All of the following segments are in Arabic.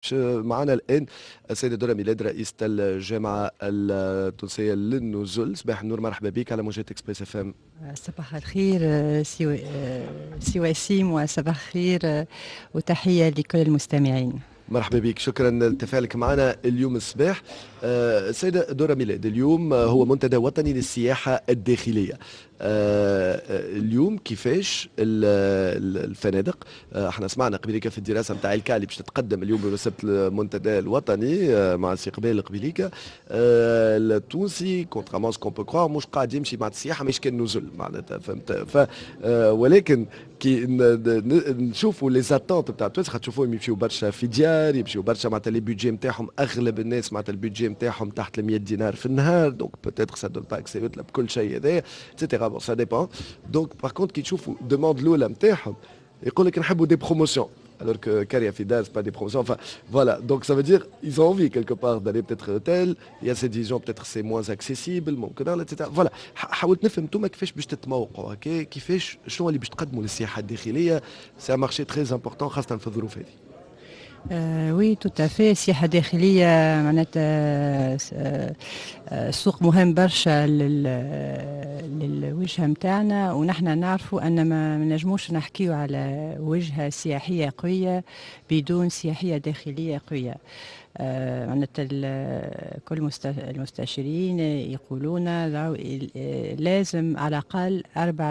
معنا الآن السيدة درة ميلاد رئيسة الجامعة التونسية للنزل. صباح النور، مرحبا بك على موجات اكسبريس اف ام. صباح الخير سي وسيم، وصباح الخير وتحية لكل المستمعين. مرحبا بك، شكرا لتفاعلك معنا اليوم الصباح. السيدة دورة ميلاد، اليوم هو منتدى وطني للسياحة الداخلية. اليوم كيفاش الفنادق، احنا سمعنا قبيليك في الدراسة نتاع الكالي باش تتقدم اليوم بمناسبة المنتدى الوطني مع استقبال قبيليك التونسي كونترامون سكون بو كخوا مش قاعد يمشي مع السياحة مش كان نزل معناتها، فهمت؟ ولكن كي نشوفوا لي زاتونت نتاع التوانسه، تشوفوهم يمشيو برشا في ديار، يمشيو برشا معناتها لي بيدجي نتاعهم، اغلب الناس معناتها البيدجي نتاعهم تحت ال 100 دينار في النهار، دونك بوتيتر سا دون با اكسي يطلب كل شيء هذايا اتسيتيرا. بون سا ديبون. دونك باغ كونت كي تشوفوا الدوموند الاولى نتاعهم يقول لك نحبوا دي بروموسيون. Alors que Caria Fidel, c'est pas des promotions. Enfin, voilà. Donc ça veut dire ils ont envie quelque part d'aller peut-être à l'hôtel. Il y a cette vision, peut-être c'est moins accessible, etc. Voilà. حاولت نفهم انتوما كيفاش باش تتموقوا هكا، كيفاش شنو اللي باش تقدموا للسياحة الداخلية. سي ان مارشي تري امبورطون خاصة في الظروف هذه. وي تو تافي، السياحة الداخلية معناتها سوق مهم برشا للوجهة متاعنا، ونحن نعرفوا أن ما نجموش نحكيو على وجهة سياحية قوية بدون سياحية داخلية قوية. معناتها كل المستشارين يقولون لازم على الأقل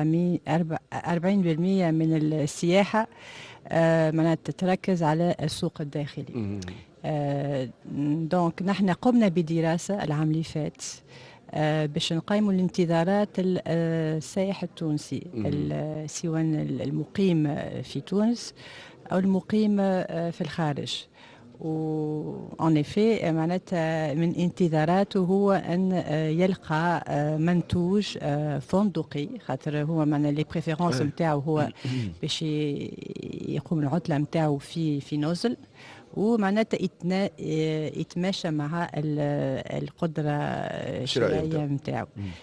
40% من السياحة معناتها تركز على السوق الداخلي. دونك نحن قمنا بدراسة العام اللي فات باش نقيموا الانتظارات السائح التونسي، سواء المقيم في تونس أو المقيم في الخارج. وان افي معناتها من انتظاراته هو ان يلقى منتوج فندقي، خاطر هو معناتها لي بريفيرونس نتاعو هو باش يقوم العطله نتاعو في نزل، ومعناتها يتماشى مع القدرة الشرائية نتاعو.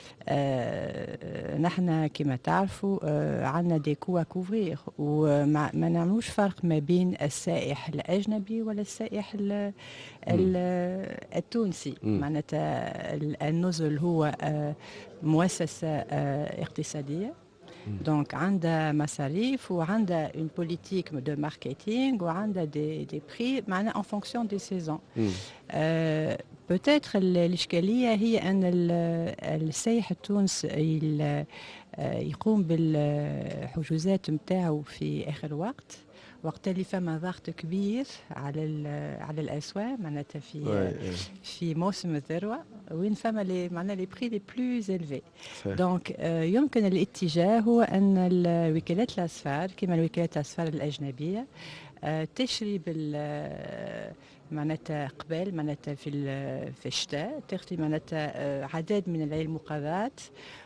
نحن كما تعرفوا عندنا دي كوا كوفرير، وما نعملوش فرق ما بين السائح الأجنبي ولا السائح التونسي. معناتها النزل هو مؤسسة اقتصادية، دونك عندها مصاريف وعندها اون بوليتيك دو ماركتينغ وعندها دي بري معناها ان فونكسيون دي سيزون. بوتيتر الإشكالية هي أن السائح التونسي يقوم بالحجوزات متاعو في آخر وقت اللي فما ضغط كبير على الأسواق، معناتها في موسم الذروة وين فما معناتها لي بري لي بلوز إلفي. دونك يمكن الاتجاه هو أن الوكالات الأسفار كما الوكالات الأسفار الأجنبية تشري معناتها قبل معناتها في الشتاء تخلي معناتها عدد من المقاضات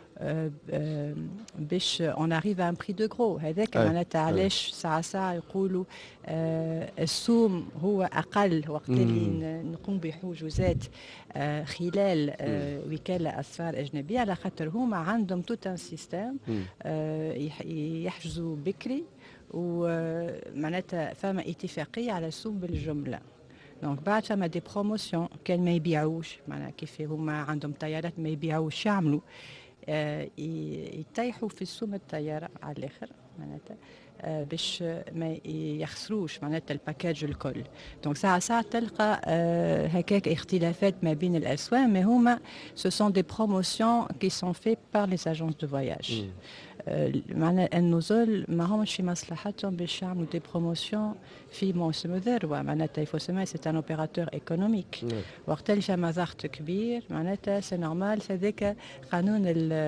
باش اون اريف ان بري دو غرو. هذاك معناتها علاش ساعه يقولوا السوم هو اقل وقت اللي نقوم بحجوزات خلال وكاله اسفار اجنبيه، على خاطر هما عندهم توت ان سيستم يحجزوا بكري، ومعناتها فما اتفاقيه على السوم بالجمله. دونك بعد فما دي بروموسيون كان ما يبيعوش، معناها كيف هما عندهم طيارات ما يبيعوش يعملوا يطيحوا في السوم الطياره على الاخر معناتها باش ما يخسروش معناتها الباكاج الكل. دونك ساعة تلقى هكاك اختلافات ما بين الاسواق، ما هما سو سون دي بروموسيون كي سون في بار لي اجونس دو فواياج. معناها النزل ما همش في مصلحتهم باش يعملوا دي بروموسيون في موسم الذروه، معناتها يفو سما سي ان اوبيراتور ايكونوميك. وقت اللي فما ضغط كبير معناتها سي نورمال، هذاك قانون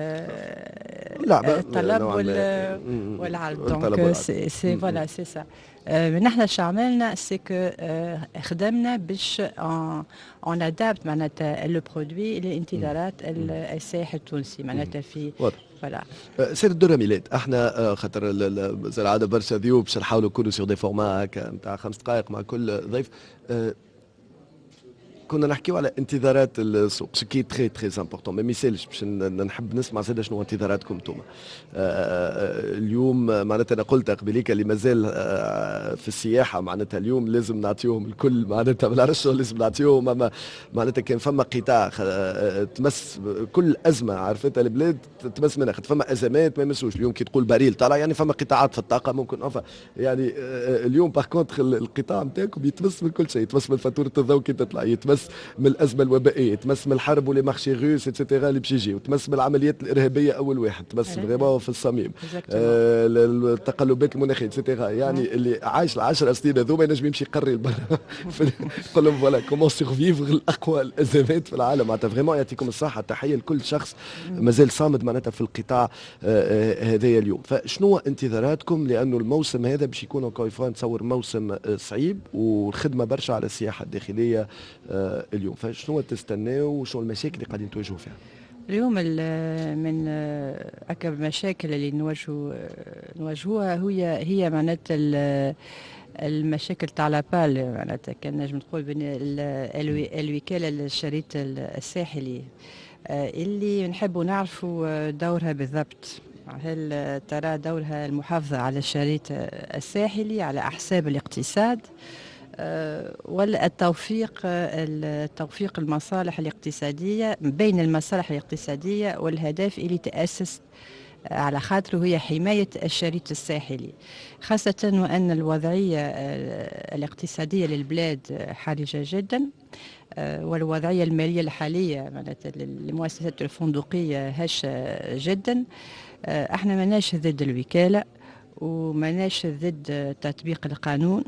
الطلب والعرض. دونك سي فوالا سي سا. نحن اش عملنا سي كو خدمنا باش اون ادابت معناتها لو برودوي لانتظارات السائح التونسي معناتها في فوالا. سيدة درة ميلاد، احنا خاطر العاده برشا ضيوف باش نحاولوا نكونوا سيغ دي فورما هكا نتاع 5 دقائق مع كل ضيف. كنا نحكيو على انتظارات السوق كي تري تري امبورطون، ما يسالش باش نحب نسمع زاد شنو انتظاراتكم انتم. اليوم معناتها انا قلت قبليك اللي مازال في السياحه معناتها اليوم لازم نعطيهم الكل معناتها ما نعرفش لازم نعطيهم، اما معناتها كان فما قطاع تمس كل ازمه عرفتها البلاد تمس منها، فما ازمات ما يمسوش. اليوم كي تقول بريل طالع يعني فما قطاعات في الطاقه ممكن يعني اليوم باغ كونتخ القطاع نتاعكم يتمس من كل شيء، يتمس من فاتوره الضوء كي تطلع، يتمس من الازمه الوبائيه، يتمس من الحرب ولي مارشي روس اتسيتيرا اللي باش يجي، وتمس من العمليات الارهابيه اول واحد، تمس فريمون في الصميم، التقلبات المناخيه اتسيتيرا. يعني اللي عايش 10 سنين هذوما ينجم يمشي يقري لبرا يقول لهم فوالا كومون سيرفيفغ الاقوى الازمات في العالم. معناتها فريمون يعطيكم الصحه، تحيه لكل شخص مازال صامد معناتها في القطاع هذايا اليوم. فشنو انتظاراتكم؟ لانه الموسم هذا باش يكون اونكور فوا نتصور موسم صعيب والخدمه برشا على السياحه الداخليه اليوم، فشنو تستناو وشنو المشاكل اللي قاعدين تواجهوا فيها؟ اليوم من أكبر المشاكل اللي نواجهوها هي معناتها المشاكل تاع لابال، معناتها كان نجم نقول بين الوكالة الشريط الساحلي اللي نحبوا نعرفوا دورها بالضبط. هل ترى دورها المحافظة على الشريط الساحلي على أحساب الاقتصاد، ولا توفيق المصالح الاقتصادية بين المصالح الاقتصادية والهدف اللي تأسس على خاطره هي حماية الشريط الساحلي، خاصة وأن الوضعية الاقتصادية للبلاد حرجة جدا، والوضعية المالية الحالية معناتها للمؤسسات الفندقية هشة جدا. احنا ماناش ضد الوكالة وماناش ضد تطبيق القانون.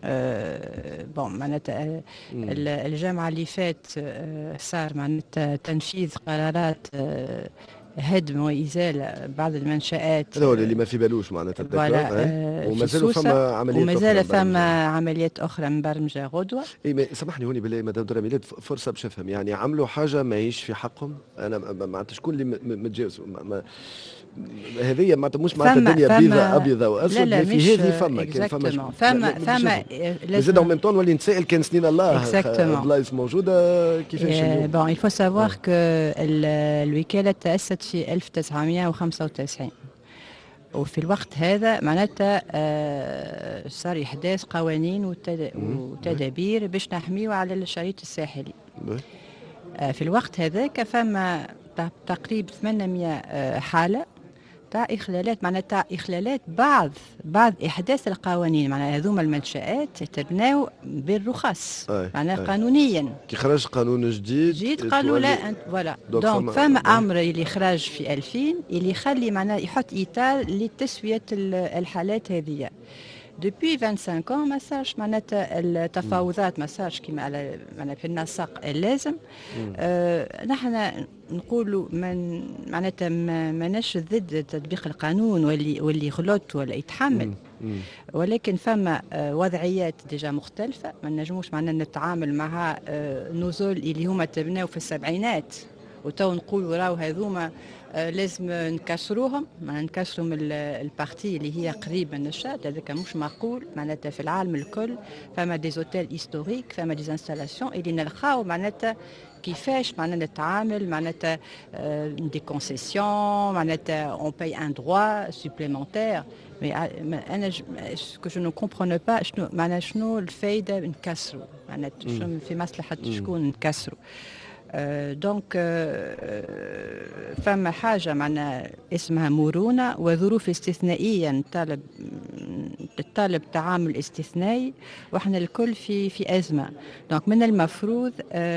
بون معناتها الجامعة اللي فات صار معناتها تنفيذ قرارات هدم وإزالة بعض المنشآت، هذا هو اللي ما في بالوش معناتها ومازال فما عمليات أخرى مبرمجة غدوة. سامحني هوني بالله مدام دورة ميلاد، فرصة باش نفهم يعني عملوا حاجة ماهيش في حقهم. أنا معناتها شكون اللي متجاوز هذه معناتها مش معناتها الدنيا بيضاء أبيض وأسود، لا في هذه فما فما زاد اون ميم طون ولي نتسائل كان سنين الله بلايص موجودة كيفاش. بون il faut savoir que الوكالة تأسست في 1995، وفي الوقت هذا معناتها صار إحداث قوانين وتدابير باش نحميوا على الشريط الساحلي. في الوقت هذاك فما تقريبا 800 حالة تاع إخلالات، معناتها إخلالات بعض إحداث القوانين. معناتها هذوما المنشآت تبناو بالرخص معناها قانونيا. كي خرج قانون جديد قالوا لا فوالا دونك فما أمر اللي خرج في 2000 اللي يخلي معناها يحط إطار لتسوية الحالات هذه. depuis 25 ans ما صارش معناتها التفاوضات ما صارش كما على في النسق اللازم. نحن نقولوا معناتها ماناش ضد تطبيق القانون واللي غلط ولا يتحمل، ولكن فما وضعيات ديجا مختلفة ما نجموش معنا نتعامل مع نزول اللي هما تبناو في السبعينات وتو نقولوا راهو هذوما لازم نكسروهم. نكسروا من البارتي اللي هي قريبه من الشاطئ، هذاك مش معقول. معناتها في العالم الكل فما دي زوتيل هيستوريك، فما دي انستالاسيون اللي نلقاو معناتها كيفاش معناتها نتعامل معناتها دي كونسيسيون، معناتها اون باي ان دروا سوبليمونتير. مي انا سكو جو نو كومبرون با شنو معناتها شنو الفايده نكسروا، معناتها شنو في مصلحه شكون نكسروا. دونك فما حاجة معنا اسمها مرونة وظروف استثنائية تطلب تعامل استثنائي، وإحنا الكل في أزمة. دونك من المفروض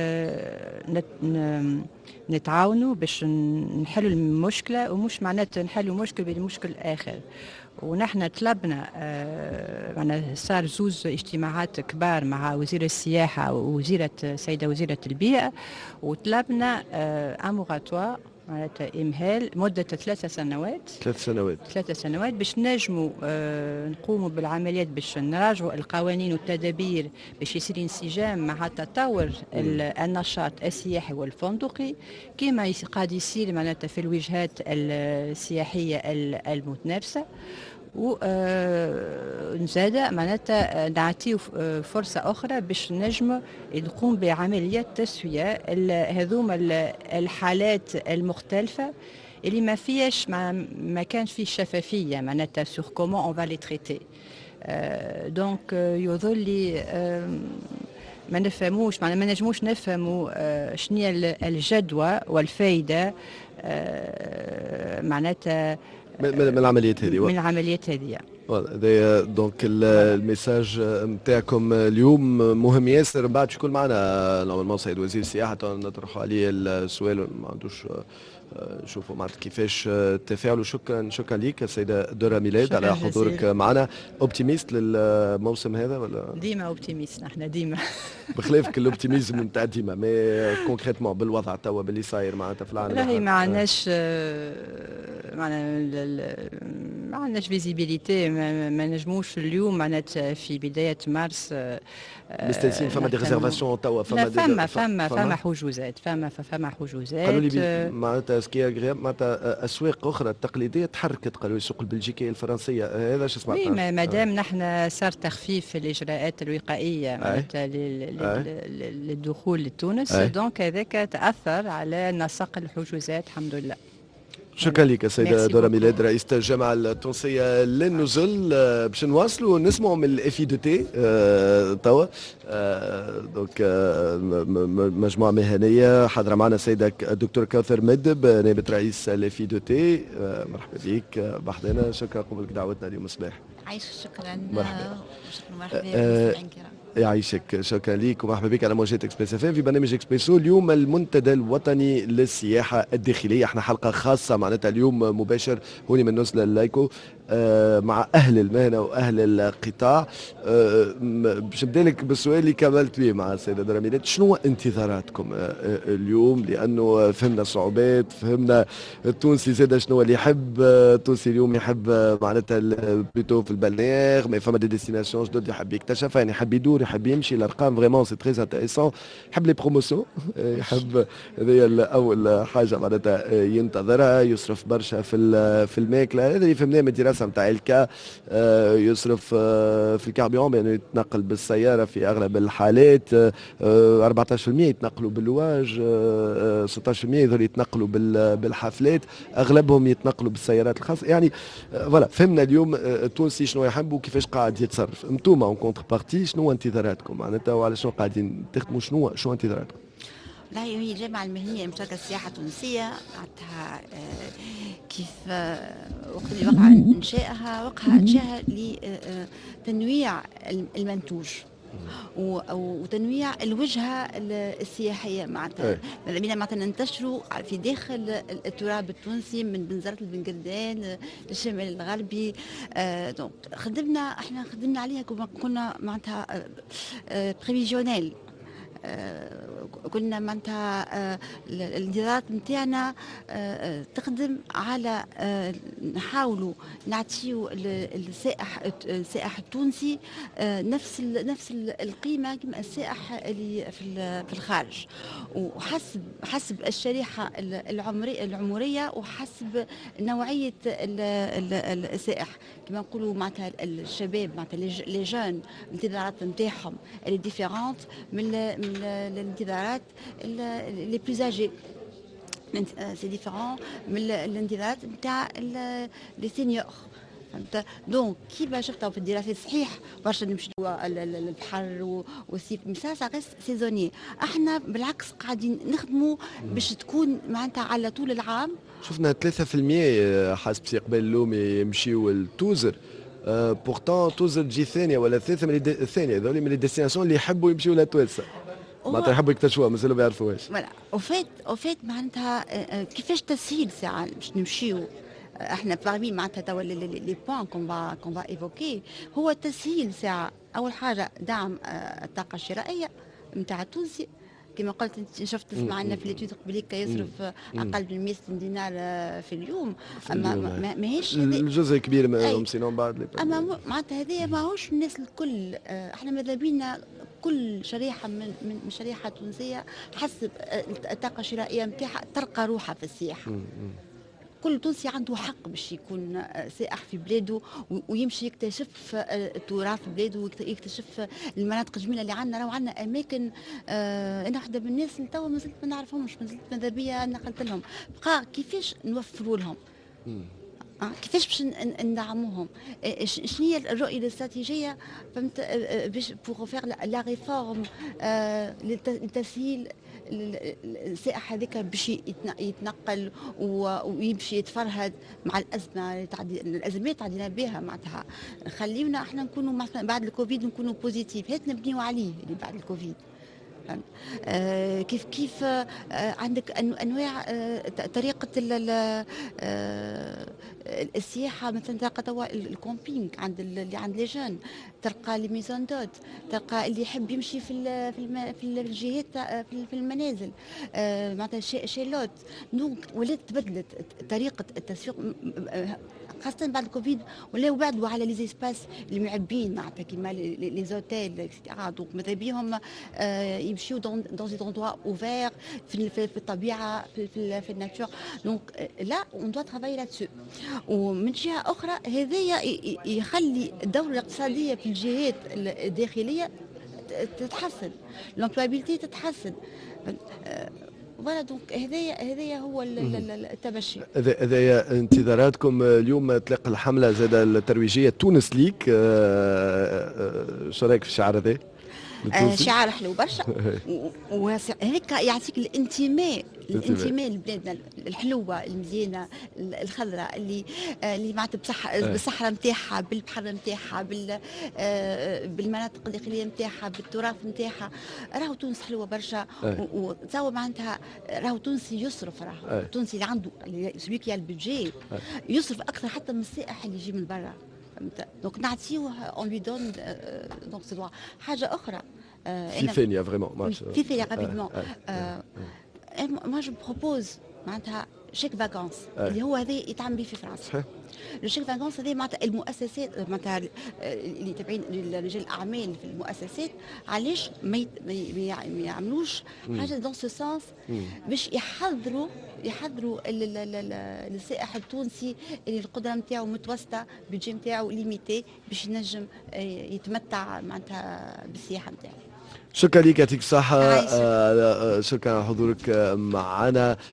نتعاونوا باش نحلوا المشكلة، ومش معناتها نحلوا مشكلة بالمشكل آخر. ونحن طلبنا معنا صار زوز اجتماعات كبار مع وزير السياحة ووزيرة سيدة وزيرة البيئة، وطلبنا اموغاتوار معناتها إمهال مدة 3 سنوات. 3 سنوات باش نجموا نقوموا بالعمليات باش نراجعوا القوانين والتدابير باش يصير انسجام مع تطور النشاط السياحي والفندقي كما قاعد يصير معناتها في الوجهات السياحية المتنافسة. ونزاد معناتها نعطيو فرصة أخرى باش نجم نقوم بعمليات تسوية هذوما الحالات المختلفة اللي ما فيش ما كانش فيه شفافية معناتها sur comment on va les traiter. دونك يظل لي ما نفهموش ما نجموش نفهموا شنو هي الجدوى والفائدة معناتها من العمليات هذه. من العمليات هذه. دونك الميساج نتاعكم اليوم مهم ياسر. بعد شكون معنا نورمالمون سيد وزير السياحه نطرحوا عليه السؤال ما عندوش شوفوا معناتها كيفاش تفاعلوا. شكرا ليك السيده دورا ميلاد على حضورك معنا. اوبتيميست للموسم هذا ولا؟ ديما اوبتيميست نحن ديما. بخلاف الأوبتيميزم نتاع ديما مي كونكريتمون بالوضع توا باللي صاير معناتها في العالم. لا هي ما عندناش ما عندناش فيزيبيليتي ما نجموش اليوم معناتها في بداية مارس مستنسين فما دي ريزيرفاسيون توا فما حجوزات فما حجوزات. قالوا لي معناتها سكي اغرياب معناتها اسواق اخرى التقليديه تحركت قالوا السوق البلجيكيه الفرنسيه هذا شو سمعت؟ وي مادام نحن صار تخفيف في الاجراءات الوقائيه معناتها للدخول لتونس دونك هذاك تاثر على نسق الحجوزات الحمد لله. شكرا لك السيدة دورا ميلاد رئيسة الجامعة التونسية للنزل. باش نواصلوا نسمعوا من الافي دو تي توا. دونك مجموعة مهنية حاضرة معنا السيدة الدكتور كوثر مدب نائبة رئيس الافي دو تي. مرحبا بك بحضنا. شكرا قبلك دعوتنا اليوم الصباح. عايش شكرا. مرحبا. مرحبا بالمستمعين الكرام. يعيشك. شكرا ليك ومرحبا بك على موجات اكسبريس اف ام في برنامج اكسبريسو. اليوم المنتدى الوطني للسياحه الداخليه. احنا حلقه خاصه معناتها اليوم مباشر هوني من نوصل اللايكو مع اهل المهنه واهل القطاع. باش نبدا لك بالسؤال اللي كملت به مع السيده دورا ميلاد. شنو انتظاراتكم اليوم؟ لانه فهمنا صعوبات، فهمنا التونسي زاد شنو اللي يحب. التونسي اليوم يحب معناتها بلوتو في البالنير مي فما دي ديستيناسيون جدد يحب يكتشفها يعني يحب يدور يحب يمشي. الارقام فريمون سي تري انتريسون. يحب لي بروموسيون يحب هذه اول حاجه معناتها ينتظرها. يصرف برشا في الماكله. هذا اللي فهمناه من الدراسه نتاع الكا. يصرف في الكاربيون بانه يتنقل بالسياره في اغلب الحالات. 14% يتنقلوا باللواج. 16% يظهر يتنقلوا بالحفلات. اغلبهم يتنقلوا بالسيارات الخاصه. يعني فوالا فهمنا اليوم التونسي شنو يحب وكيفاش قاعد يتصرف. انتوما اون كونتر بارتي شنو انتظاراتكم معناتها وعلى شنو قاعدين تخدموا؟ شنو انتظاراتكم؟ لا هي الجامعة المهنية المشاركة السياحة التونسية عندها كيف وقت اللي وقع إنشائها لتنويع المنتوج وتنويع الوجهة السياحية معناتها معناتها ننتشروا في داخل التراب التونسي من بنزرت البنقردان للشمال الغربي. دونك احنا خدمنا عليها كنا معناتها بريفيزيونيل. كنا معناتها الانذارات نتاعنا تخدم على نحاولوا نعطيو السائح التونسي نفس القيمه كما السائح اللي في الخارج وحسب الشريحه العمريه وحسب نوعيه السائح كما نقولوا معناتها الشباب معناتها لي جون الانتظارات نتاعهم اللي ديفيرونت من الانتظارات لي بلوز اجي. سي ديفيرون من الانتظارات نتاع لي سينيور. فهمت؟ دونك كيما شفتوا في الدراسه صحيح برشا نمشيو البحر والصيف مساء غير سيزوني. احنا بالعكس قاعدين نخدموا باش تكون معناتها على طول العام. شفنا 3% حسب استقبال اللومي يمشيو لتوزر. بورتون توزر تجي ثانيه ولا ثالثه من الثانيه هذول من الديستيناسيون اللي يحبوا يمشيو لتوانسه معناتها يحبوا يكتشفوها مازالوا ما يعرفوهاش. فوالا وفات معناتها كيفاش تسهيل ساعه باش نمشيو. احنا بارمي معناتها توا لي بوان كون فا ايفوكي هو تسهيل ساعه. اول حاجه دعم الطاقه الشرائيه نتاع التونسي كما قلت انت شفت تسمع لنا في ليتود قبليك يصرف اقل من 100 دينار في اليوم. اما ماهيش الجزء كبير منهم سينون بعد. اما معناتها هذايا ماهوش الناس الكل. احنا ماذا بينا كل شريحه من الشريحه التونسيه حسب الطاقه الشرائيه نتاعها تلقى روحها في السياحه. كل تونسي عنده حق باش يكون سائح في بلاده ويمشي يكتشف التراث بلاده ويكتشف المناطق الجميله اللي عندنا. راهو عندنا اماكن انا واحده من الناس اللي توا مازلت ما نعرفهمش، مازلت ماذا بيا نقلت لهم. بقى كيفاش نوفروا لهم؟ كيفاش باش ندعموهم؟ شنو هي الرؤيه الاستراتيجيه فهمت باش بوغ فيغ لا ريفورم لتسهيل السائح هذاك باش يتنقل ويمشي يتفرهد مع الازمات تعدينا بها. معناتها خليونا احنا نكونوا مثلا بعد الكوفيد نكونوا بوزيتيف، هات نبنيو عليه اللي بعد الكوفيد. كيف عندك انواع طريقه السياحه، مثلا تلقى توا الكومبينغ عند اللي عند لي جون، تلقى لي ميزون دوت، تلقى اللي يحب يمشي في الجهات في المنازل معناتها شيلوت. دونك ولات تبدلت طريقه التسويق خاصة بعد الكوفيد، ولاو بعدوا على لي زيسباس اللي معبين معناتها كيما لي زوتيل اكسترا. دونك ماذا بيهم يمشيو دون دي اندروا اوفير في الطبيعة في الناتور. دونك لا اون دوا ترافاي لاتسو. ومن جهة أخرى هذايا يخلي الدورة الاقتصادية في الجهات الداخلية تتحسن، لومبلوابيلتي تتحسن. فوالا دونك هذايا هو التبشير. هذايا انتظاراتكم اليوم تلاقي الحمله زاد الترويجيه تونس ليك، شو رايك في الشعار هذا؟ شعار حلو برشا وهيك يعطيك الانتماء لبلادنا الحلوه المزيانه الخضراء اللي معناتها بالصحراء نتاعها، بالبحر نتاعها، بالمناطق الداخليه نتاعها، بالتراث نتاعها. راهو تونس حلوه برشا وتوا معناتها راهو تونسي يصرف، راهو التونسي اللي عنده سبيك يا البيدجي يصرف اكثر حتى من السائح اللي يجي من برا. دونك نعطيوه اون لي دون دونك سي دوا. حاجه اخرى في ثانيه فريمون في ثانيه رابيدمون moi je propose معناتها شيك فاكونس اللي هو هذا يتعمل به في فرنسا. لو شيك فاكونس هذا معناتها المؤسسات معناتها اللي تابعين رجال الاعمال في المؤسسات علاش ما يعملوش حاجه دون سو سونس باش يحضروا السائح التونسي اللي القدره نتاعو متوسطه، بيجي نتاعو ليميتي باش ينجم يتمتع معناتها بالسياحه نتاعو. شكرا لك، يعطيك الصحه. شكرا على حضورك معنا.